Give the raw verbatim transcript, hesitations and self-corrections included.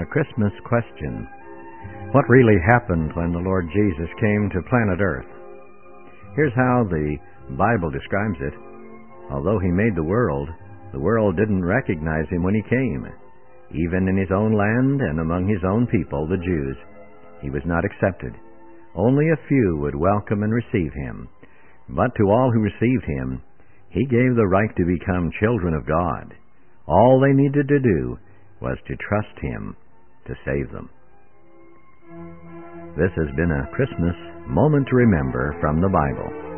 Christmas question. What really happened when the Lord Jesus came to planet Earth? Here's how the Bible describes it. Although he made the world, the world didn't recognize him when he came. Even in his own land and among his own people, the Jews, he was not accepted. Only a few would welcome and receive him. But to all who received him, he gave the right to become children of God. All they needed to do was to trust him to save them. This has been a Christmas moment to remember from the Bible.